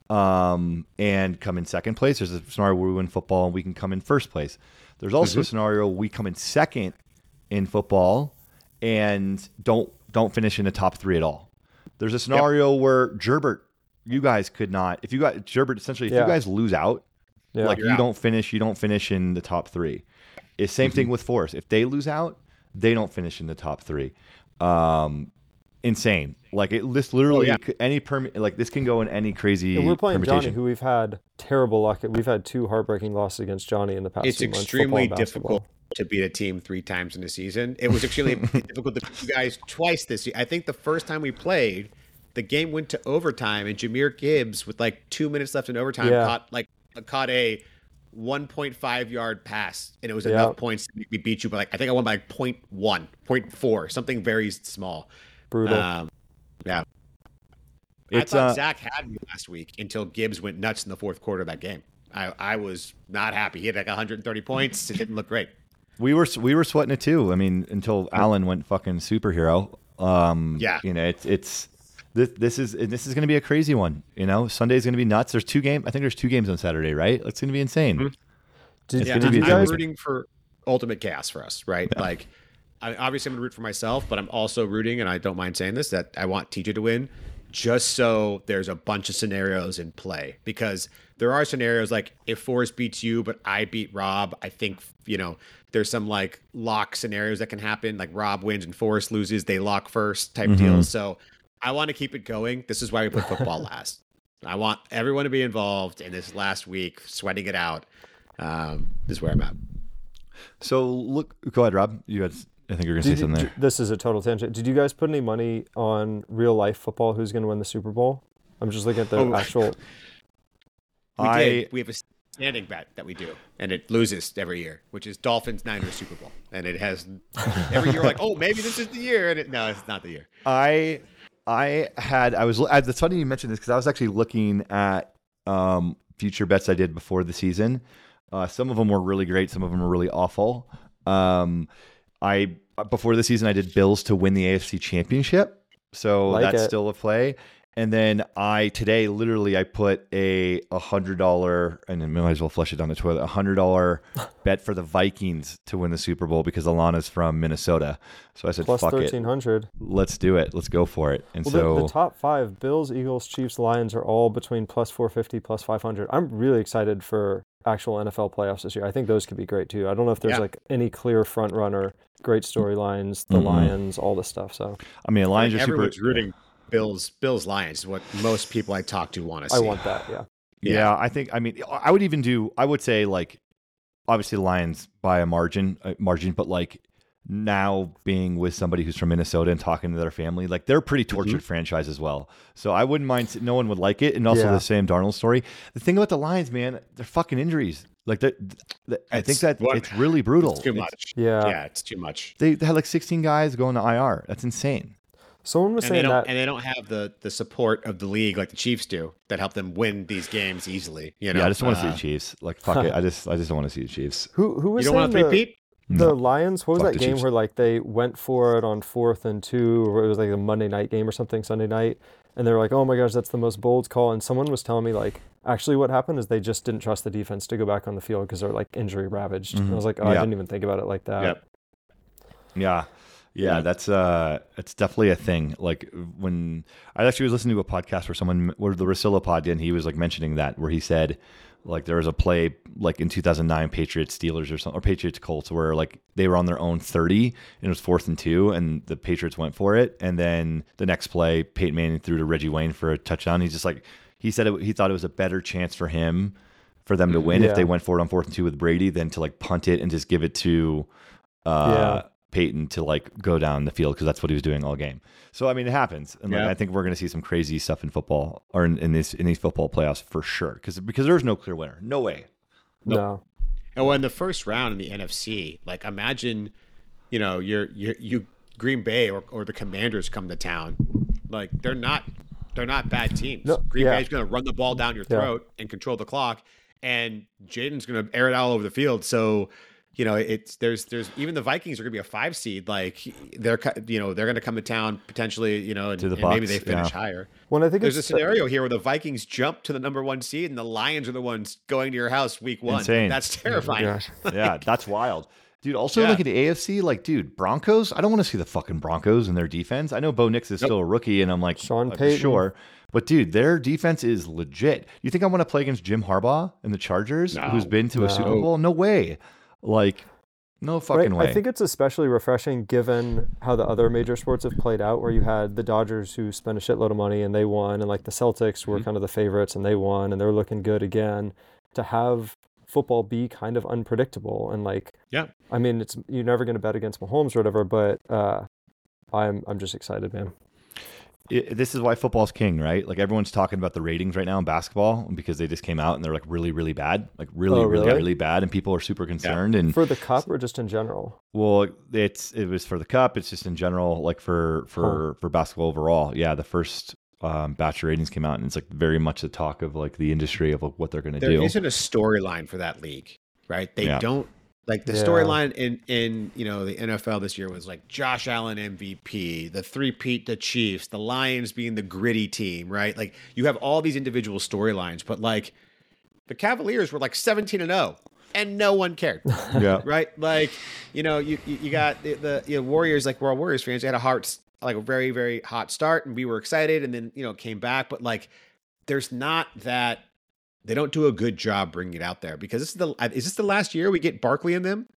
um and come in second place. There's a scenario where we win football and we can come in first place. There's also a scenario we come in second in football and don't don't finish in the top three at all. There's a scenario where Gerbert, you guys could not if you got Gerbert essentially if Yeah. you guys lose out, Yeah. like You're you out. don't finish, you don't finish in the top three. It's same thing with Forrest. If they lose out, they don't finish in the top three. Um, insane. Like it, this literally Oh, yeah. c- any permit. Like this can go in any crazy. And we're playing permutation. Johnny, who we've had terrible luck. We've had two heartbreaking losses against Johnny in the past It's few months. extremely football and basketball. difficult to beat a team three times in a season. It was extremely difficult to beat you guys twice this year. I think the first time we played, the game went to overtime, and Jameer Gibbs, with like two minutes left in overtime, Yeah. caught like caught a one point five yard pass, and it was Yeah. enough points to we beat you. But like I think I won by like point one, point four, something very small. Brutal. Um, yeah. It's, I thought uh, Zach had me last week until Gibbs went nuts in the fourth quarter of that game. I, I was not happy. He had like one hundred thirty points. It didn't look great. We were we were sweating it too. I mean, until Allen went fucking superhero. Um, Yeah. You know, it's it's this this is this is going to be a crazy one. You know, Sunday's going to be nuts. There's two game. I think there's two games on Saturday, right? It's going to be insane. Mm-hmm. Did, Yeah, gonna did be you I'm amazing. guys? rooting for ultimate chaos for us, right? Like, I, obviously, I'm gonna root for myself, but I'm also rooting, and I don't mind saying this, that I want T J to win, just so there's a bunch of scenarios in play. Because there are scenarios like if Forrest beats you, but I beat Rob, I think you know there's some like lock scenarios that can happen, like Rob wins and Forrest loses, they lock first type deal. So I want to keep it going. This is why we put football last. I want everyone to be involved in this last week, sweating it out. Um, this is where I'm at. So look, go ahead, Rob. You had. I think you're going to say Did you- something d- there. this is a total tangent. Did you guys put any money on real life football? Who's going to win the Super Bowl? I'm just looking at the Oh. actual. We I did. We have a standing bet that we do, and it loses every year, which is Dolphins Niners Super Bowl, and it has every year like, oh, maybe this is the year, and it, no, it's not the year. I I had I was I, it's funny you mentioned this because I was actually looking at um, future bets I did before the season. Uh, some of them were really great, some of them were really awful. Um, I before the season I did Bills to win the A F C Championship, So Like that's it. still a play. And then I today literally I put a a hundred dollar and then might as well flush it down the toilet. A hundred dollar bet for the Vikings to win the Super Bowl because Alana's from Minnesota. So I said, Plus "Fuck thirteen it, hundred. let's do it. Let's go for it." And Well, so the, the top five, Bills, Eagles, Chiefs, Lions, are all between plus four fifty, plus five hundred. I'm really excited for actual N F L playoffs this year. I think those could be great too. I don't know if there's Yeah. like any clear front runner, great storylines, the Mhm. Lions, all this stuff. So I mean, Lions are super. Everyone's rooting Bills, Bills, Lions is what most people I talk to want to I see. want that. Yeah. Yeah, Yeah. I think. I mean, I would even do. I would say like, obviously the Lions by a margin, a margin, but like now being with somebody who's from Minnesota and talking to their family, like they're a pretty tortured Mm-hmm. franchise as well. So I wouldn't mind. No one would like it, and also Yeah. the Sam Darnold story. The thing about the Lions, man, they're fucking injuries. Like that, I think It's that what- it's really brutal. It's too It's- much. Yeah. Yeah, it's too much. They, they had like sixteen guys going to I R. That's insane. Someone was And they saying don't that. and they don't have the the support of the league like the Chiefs do that help them win these games easily. You know, yeah, I just don't want to see Uh, the Chiefs. Like fuck it, I just I just don't want to see the Chiefs. who who was You don't want saying to the, repeat? the No. Lions? What was Fuck that the game Chiefs. where like they went for it on fourth and two, or it was like a Monday night game or something, Sunday night, and they were like, "Oh my gosh, that's the most bold call." And someone was telling me like, actually, what happened is they just didn't trust the defense to go back on the field because they're like injury ravaged. And I was like, "Oh, I Yeah. didn't even think about it like that." Yep. Yeah. Yeah, Yeah. that's uh it's definitely a thing. Like when I actually was listening to a podcast where someone where the Russillo pod and he was like mentioning that where he said like there was a play like in two thousand nine Patriots Steelers or something or Patriots Colts where like they were on their own thirty and it was fourth and two and the Patriots went for it and then the next play Peyton Manning threw to Reggie Wayne for a touchdown. He's just like he said it, he thought it was a better chance for him for them to win Yeah. if they went for it on fourth and two with Brady than to like punt it and just give it to uh Yeah. Peyton to like go down the field because that's what he was doing all game. So I mean, it happens, and like, Yeah. I think we're going to see some crazy stuff in football or in, in this in these football playoffs for sure. Because because there's no clear winner, no way. No. And when the first round in the N F C, like imagine, you know, you're you you Green Bay or, or the Commanders come to town, like they're not they're not bad teams. No, Green yeah. Bay's going to run the ball down your Yeah. throat and control the clock, and Jaden's going to air it all over the field. So, you know, it's there's there's even the Vikings are going to be a five seed. Like they're co- you know they're going to come to town potentially. You know, and, To the and maybe Bucks, they finish yeah. higher. When I think There's a it's scenario here where the Vikings jump to the number one seed and the Lions are the ones going to your house week one. Insane. That's terrifying. gosh. Yeah, that's wild. Dude, also Yeah. like in the A F C, like, dude, Broncos, I don't want to see the fucking Broncos and their defense. I know Bo Nix is Nope. still a rookie, and I'm like, Sean uh, Payton. sure. But dude, their defense is legit. You think I want to play against Jim Harbaugh and the Chargers, No. who's been to No. a Super Bowl? No way. Like, no fucking Right, way. I think it's especially refreshing given how the other major sports have played out, where you had the Dodgers who spent a shitload of money and they won, and like the Celtics were Mm-hmm. kind of the favorites and they won and they're looking good again. To have football be kind of unpredictable and like, Yeah. I mean, it's you're never going to bet against Mahomes or whatever, but uh, I'm I'm just excited, man. It, this is why football's king, right? Like everyone's talking about the ratings right now in basketball because they just came out and they're like really, really bad, like really, Oh, really, really? really bad, and people are super concerned. And For the cup or just in general? well, it's it was for the cup. It's just in general, like for for for basketball overall. Yeah, the first um, batch of ratings came out, and it's like very much the talk of like the industry of like, what they're going to There do. isn't a storyline for that league, right? They Yeah. don't like the Yeah. storyline in in you know the N F L this year was like Josh Allen M V P, the three-peat the Chiefs, the Lions being the gritty team, right? Like you have all these individual storylines, but like the Cavaliers were like seventeen and oh and no one cared. Yeah, Right? Like, you know, you you you got the, the you know, Warriors, like we're all Warriors fans. They had a hard, like a very, very hot start and we were excited and then, you know, came back. But like, there's not that, they don't do a good job bringing it out there because this is the, is this the last year we get Barkley in them?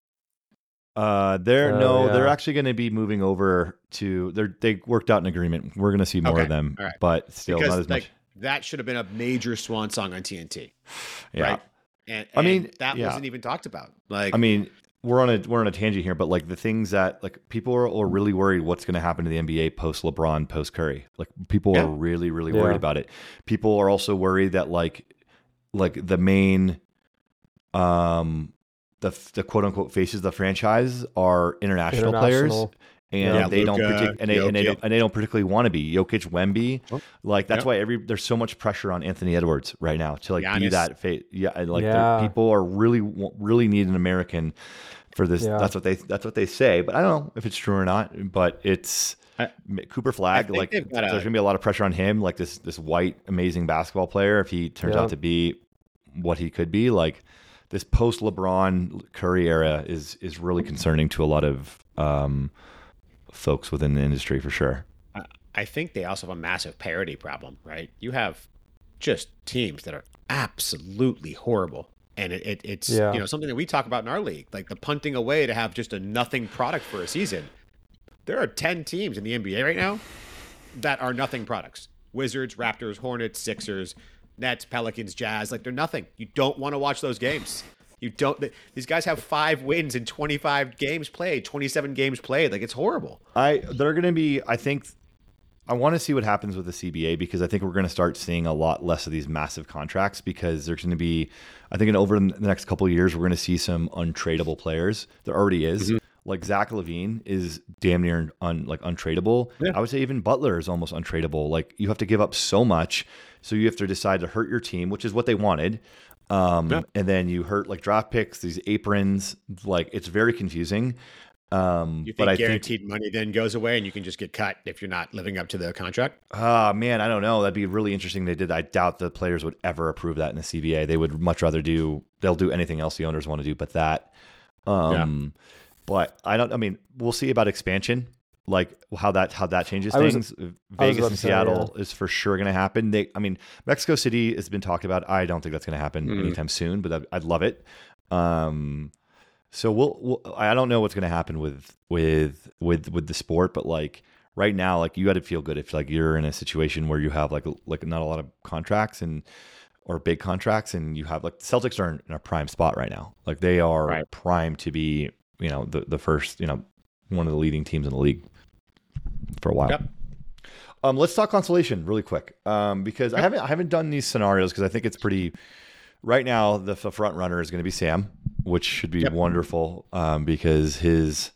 uh, they're Oh, no, they're yeah. actually going to be moving over to. They're they worked out an agreement. We're going to see more Okay, of them, all right. but still Because not as like much. that should have been a major swan song on T N T. Yeah, Right. And, I mean, and that yeah. wasn't even talked about. Like, I mean, we're on a we're on a tangent here, but like the things that like people are, are really worried what's going to happen to the N B A post LeBron, post Curry. Like people Yeah. are really really Yeah. worried about it. People are also worried that like like the main um the the quote unquote faces of the franchise are international, players. International. And Yeah, they don't Luka, partic- and, they, and they Jokic. don't and they don't particularly want to be Jokic, Wemby. Oh, Like that's yeah. why every there's so much pressure on Anthony Edwards right now to like be Giannis. that fa- yeah and like the Yeah. people are really wa- really need an American for this. Yeah. That's what they that's what they say, but I don't know if it's true or not. But it's I- Cooper Flag, think like they've got a- there's gonna be a lot of pressure on him, like this this white amazing basketball player. If he turns Yeah. out to be what he could be, like this post LeBron Curry era is is really concerning to a lot of um, folks within the industry for sure. I- I think they also have a massive parity problem, right? You have just teams that are absolutely horrible. And it, it, it's Yeah. you know something that we talk about in our league, like the punting away to have just a nothing product for a season. There are ten teams in the N B A right now that are nothing products. Wizards, Raptors, Hornets, Sixers, Nets, Pelicans, Jazz. Like they're nothing. You don't want to watch those games. You don't. These guys have five wins in twenty-five games played, twenty-seven games played. Like it's horrible. I they're going to be. I think I want to see what happens with the C B A because I think we're going to start seeing a lot less of these massive contracts because there's going to be. I think in over the next couple of years we're going to see some untradeable players. There already is. Mm-hmm. Like Zach LaVine is damn near un, like untradeable. Yeah. I would say even Butler is almost untradeable. Like you have to give up so much, so you have to decide to hurt your team, which is what they wanted. Um, yeah. And then you hurt like draft picks, these aprons. Like it's very confusing. Um, you think but I guaranteed think, money then goes away and you can just get cut if you're not living up to the contract? Ah, uh, man, I don't know. That'd be really interesting. They did. I doubt the players would ever approve that in the C B A. They would much rather do. They'll do anything else the owners want to do, but that. Um, yeah. But I don't. I mean, we'll see about expansion, like how that how that changes I was- things. I was Vegas about and to say, Seattle is for sure going to happen. They, I mean, Mexico City has been talked about. I don't think that's going to happen Mm. anytime soon, but that, I'd love it. Um, so we'll, we'll. I don't know what's going to happen with with with with the sport, but like right now, like you got to feel good if like you're in a situation where you have like like not a lot of contracts and or big contracts, and you have like Celtics are in, in a prime spot right now. Like they are Right. primed to be, you know, the the first, you know, one of the leading teams in the league for a while. Yep. Um, let's talk consolation really quick, um, because I haven't I haven't done these scenarios because I think it's pretty. Right now, the, the front runner is going to be Sam, which should be Yep. wonderful um, because his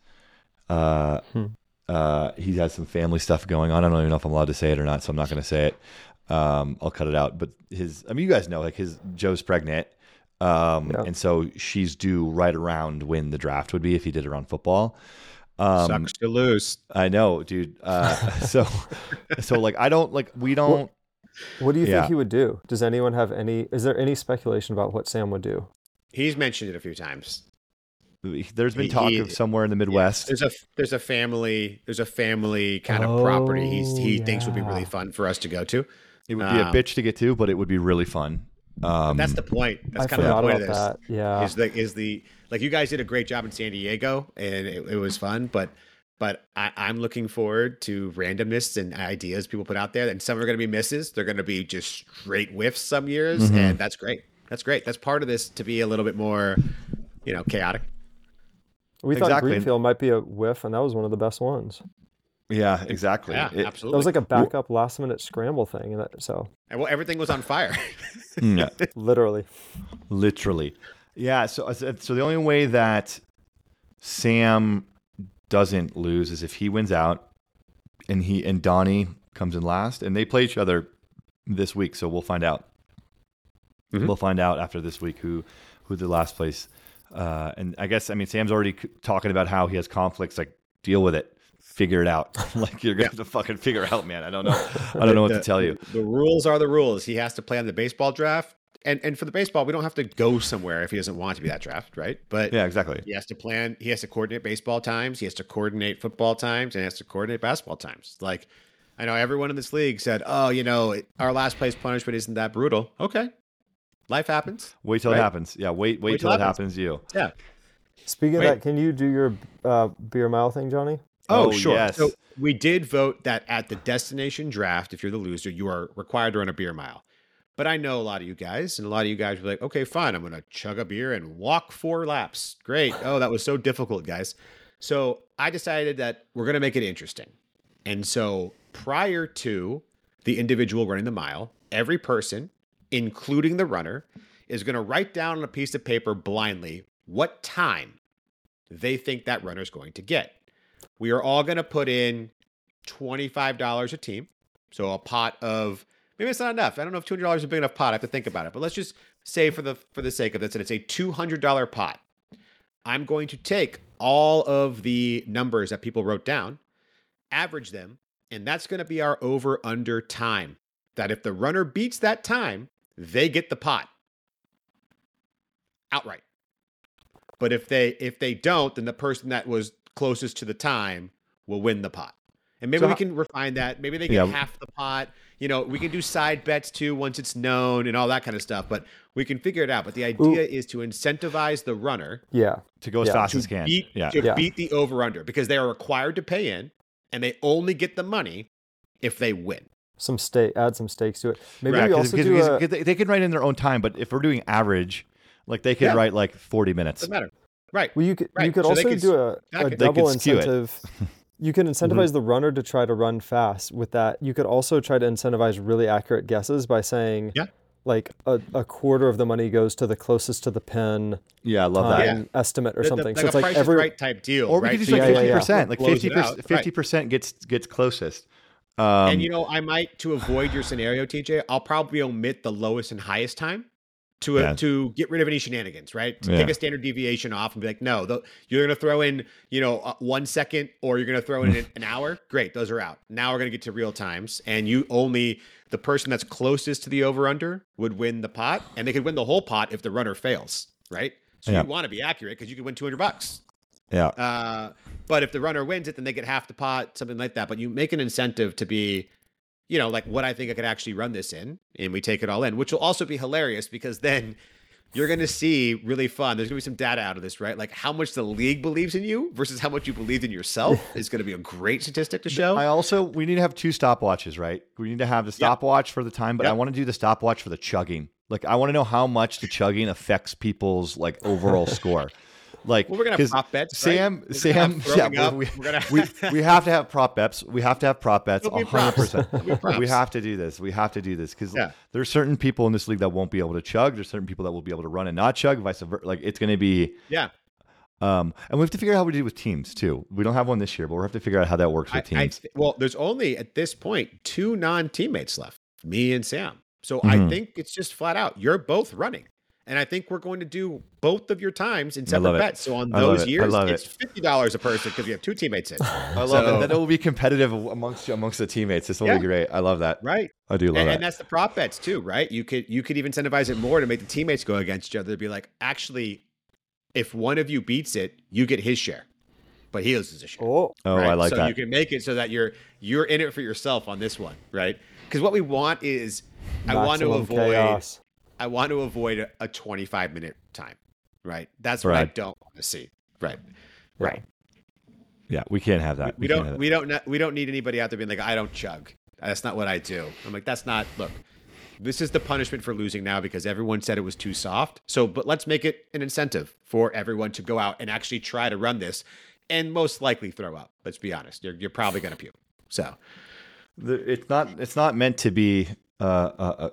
uh, Hmm. uh, he has some family stuff going on. I don't even know if I'm allowed to say it or not, so I'm not going to say it. Um, I'll cut it out. But his, I mean, you guys know, like his Joe's pregnant, um, Yeah. and so she's due right around when the draft would be if he did it on football. Um, Sucks to lose. I know, dude. Uh, so, so like, I don't like, we don't. What do you Yeah. think he would do? Does anyone have any? Is there any speculation about what Sam would do? He's mentioned it a few times. There's been He- talk he- of somewhere in the Midwest. There's a there's a family there's a family kind of property he's, he Oh, thinks would be yeah. really fun for us to go to. It would be a um, bitch to get to, but it would be really fun. Um, That's the point. That's I kind of the forgot point about of this. that. Yeah. Is the is the like you guys did a great job in San Diego and it, it was fun, but but I, I'm looking forward to randomness and ideas people put out there. And some are going to be misses. They're going to be just straight whiffs some years, Mhm. and that's great. That's great. That's part of this to be a little bit more, you know, chaotic. We thought Exactly. Greenfield might be a whiff, and that was one of the best ones. yeah, exactly. Yeah, It- That absolutely. was like a backup last minute scramble thing. And that, so and well, everything was on fire. yeah, literally, literally. Yeah. So, so the only way that Sam doesn't lose is if he wins out, and he and Donnie comes in last, and they play each other this week. So we'll find out. Mhm. We'll find out after this week who who the last place. Uh, and I guess I mean Sam's already c- talking about how he has conflicts. Like deal with it, figure it out. Like you're gonna have to fucking figure it out, man. I don't know. I don't know what The- to tell you. The rules are the rules. He has to play on the baseball draft. And and for the baseball, we don't have to go somewhere if he doesn't want to be that draft, right? But Yeah, exactly. he has to plan, he has to coordinate baseball times, he has to coordinate football times, and he has to coordinate basketball times. Like I know everyone in this league said, "Oh, you know, our last place punishment isn't that brutal." Okay. Life happens. Wait till Right. it happens. Yeah, wait, wait, Wait till till it it happens. to You. Yeah. speaking of Wait. that, can you do your uh, beer mile thing, Johnny? Oh, Oh, sure. yes. So we did vote that at the destination draft, if you're the loser, you are required to run a beer mile. But I know a lot of you guys, and a lot of you guys were like, okay, fine, I'm going to chug a beer and walk four laps. Great. Oh, that was so difficult, guys. So I decided that we're going to make it interesting. And so prior to the individual running the mile, every person, including the runner, is going to write down on a piece of paper blindly what time they think that runner is going to get. We are all going to put in twenty-five dollars a team. So a pot of, maybe it's not enough. I don't know if two hundred dollars is a big enough pot. I have to think about it. But let's just say for the for the sake of this, that it's a two hundred dollars pot. I'm going to take all of the numbers that people wrote down, average them, and that's going to be our over under time. That if the runner beats that time, they get the pot outright. But if they if they don't, then the person that was closest to the time will win the pot. And maybe So we how- can refine that. Maybe they get Yeah. half the pot. You know, we can do side bets too once it's known and all that kind of stuff. But we can figure it out. But the idea is to incentivize the runner Yeah. To go as Yeah. fast to as can. beat Yeah. to Yeah. beat the over under because they are required to pay in, and they only get the money if they win. Some stake, add some stakes to it. Maybe Right, we 'cause- also because- do because- a, because they, they can write in their own time, but if we're doing average, like they could Yeah. write like forty minutes. Doesn't matter. Right. well, you could you Right, could so they also could do a, stack a it. They double could skew it. incentive. You can incentivize the runner to try to run fast with that. You could also try to incentivize really accurate guesses by saying, Yeah. like a, a quarter of the money goes to the closest to the pin Yeah, I love time that. estimate or The- the- something. like so it's a like Price every is Right type deal. Or we right? could do So like Yeah, you yeah, fifty yeah. percent, like blows it fifty out. percent, Right. fifty percent gets gets closest. Um, And you know, I might to avoid your scenario, T J. I'll probably omit the lowest and highest time to uh, Yeah. to get rid of any shenanigans, right? To Yeah. take a standard deviation off and be like, no, the, you're going to throw in, you know, uh, one second, or you're going to throw in an, an hour. Great, those are out. Now we're going to get to real times, and you only the person that's closest to the over under would win the pot, and they could win the whole pot if the runner fails, right? So Yeah. you want to be accurate because you could win two hundred bucks. yeah, Uh, but if the runner wins it, then they get half the pot, something like that. But you make an incentive to be, you know, like what I think I could actually run this in, and we take it all in, which will also be hilarious because then you're going to see really fun. There's going to be some data out of this, right? Like how much the league believes in you versus how much you believed in yourself is going to be a great statistic to show. I also we need to have two stopwatches, right? We need to have the stopwatch for the time, but I Yep. want to do the stopwatch for the chugging. Like I want to know how much the chugging affects people's like overall score. Like Well, we're gonna have 'cause prop bets, right? Sam, We're Sam, gonna have yeah, throwing up. we, We're gonna- we we have to have prop bets. We have to have prop bets. It'll be hundred props. percent. It'll be props. We have to do this. We have to do this because Yeah. there's certain people in this league that won't be able to chug. There's certain people that will be able to run and not chug. Vice versa. Like it's going to be. yeah. Um, and we have to figure out how we do it with teams too. We don't have one this year, but we'll have to figure out how that works I, with I teams. th- well, there's only at this point two non-teammates left, me and Sam. So Mhm. I think it's just flat out. You're both running. And I think we're going to do both of your times in I separate love it. bets. So on I love those it. I years, love it's it. fifty dollars a person because we have two teammates in. I love So- it. That it will be competitive amongst amongst the teammates. This will Yeah. be great. I love that. Right. I do love And, that. and that's the prop bets too, right? You could you could even incentivize it more to make the teammates go against each other. To be like, actually, if one of you beats it, you get his share, but he loses a share. oh, oh, right? I like so that. you can make it so that you're you're in it for yourself on this one, right? Because what we want is I want to maximum avoid chaos. I want to avoid a, a twenty-five minute time, right? That's what I Right. don't want to see, right? Yeah. Right. Yeah, we can't have that. We can't don't have that. we don't ne- we don't need anybody out there being like, I don't chug. That's not what I do. I'm like, that's not look. This is the punishment for losing now because everyone said it was too soft. So, but let's make it an incentive for everyone to go out and actually try to run this, and most likely throw up. Let's be honest. You're you're probably gonna puke. So, The- it's not. It's not meant to be uh, a, a,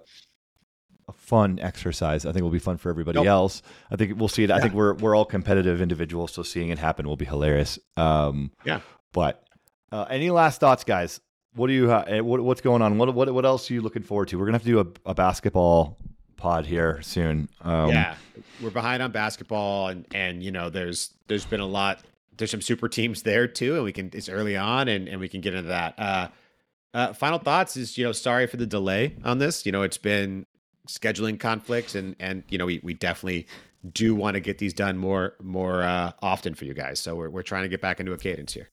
a fun exercise. I think it will be fun for everybody Nope. else. I think we'll see it. I Yeah. think we're we're all competitive individuals, so seeing it happen will be hilarious. Um, Yeah. But uh, any last thoughts, guys? What do you? Ha- eh, what, what's going on? What what what else are you looking forward to? We're gonna have to do a, a basketball pod here soon. Um, yeah, we're behind on basketball, and and you know, there's there's been a lot. There's some super teams there too, and we can. It's early on, and and we can get into that. Uh, uh, final thoughts is, you know, sorry for the delay on this. You know, it's been scheduling conflicts, and and you know, we we definitely do want to get these done more more uh, often for you guys. So we're we're trying to get back into a cadence here.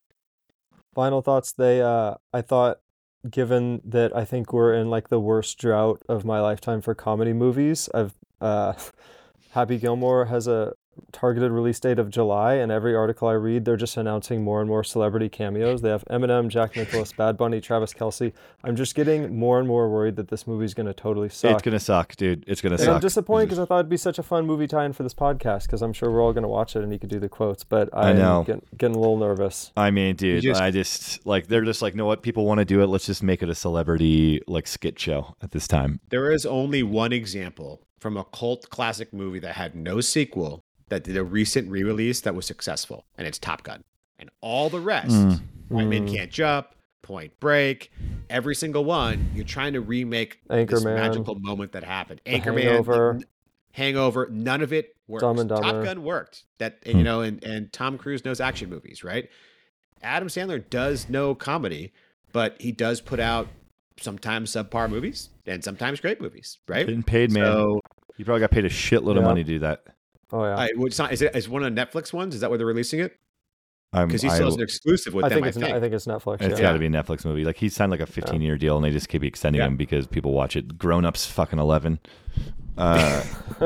Final thoughts. They, uh, I thought, given that I think we're in like the worst drought of my lifetime for comedy movies, I've, uh, Happy Gilmore has a targeted release date of July, and every article I read, they're just announcing more and more celebrity cameos. They have Eminem, Jack Nicklaus, Bad Bunny, Travis Kelce. I'm just getting more and more worried that this movie's going to totally suck. It's gonna suck, dude. It's gonna And suck. I'm disappointed because I thought it'd be such a fun movie tie-in for this podcast, because I'm sure we're all going to watch it and you could do the quotes, but I I'm know. Getting, getting a little nervous. I mean, dude, just- I just like they're just like, know what? People want to do it. Let's just make it a celebrity like skit show at this time. There is only one example from a cult classic movie that had no sequel that did a recent re-release that was successful, and it's Top Gun. And all the rest, Mm. White Men Mm. Can't Jump, Point Break, every single one, you're trying to remake this Anchorman. magical moment that happened. The Anchorman, Hangover. n- Hangover, none of it worked. Dumb and Top Dumber. Gun worked. That Hmm. you know, and and Tom Cruise knows action movies, right? Adam Sandler does know comedy, but he does put out sometimes subpar movies and sometimes great movies, right? Getting paid, man. So, You probably got paid a shitload of Yeah. money to do that. Oh yeah. I, well, it's not. Is it? Is one of the Netflix ones? Is that where they're releasing it? I'm- Because he I- still has an exclusive with I them. think I it's think. I think it's Netflix. It's yeah. got to be a Netflix movie. Like he signed like a fifteen year deal, and they just keep extending Yeah. him because people watch it. Grown ups, fucking eleven. Uh,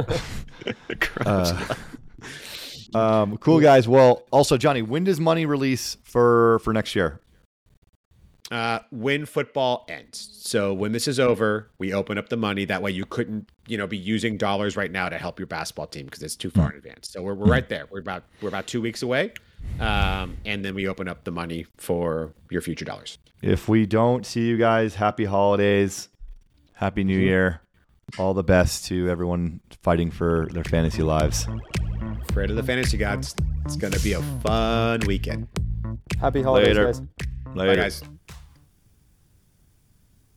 uh, um, cool guys. Well, also Johnny, when does money release for for next year? Uh, when football ends. So when this is over, we open up the money. That way you couldn't, you know, be using dollars right now to help your basketball team because it's too far in advance. So we're, we're right there. We're about we're about two weeks away, um, and then we open up the money for your future dollars. If we don't see you guys, happy holidays, happy New Year, all the best to everyone fighting for their fantasy lives. Pray to the fantasy gods. It's gonna be a fun weekend. Happy holidays, Later. guys. Bye, Later. guys.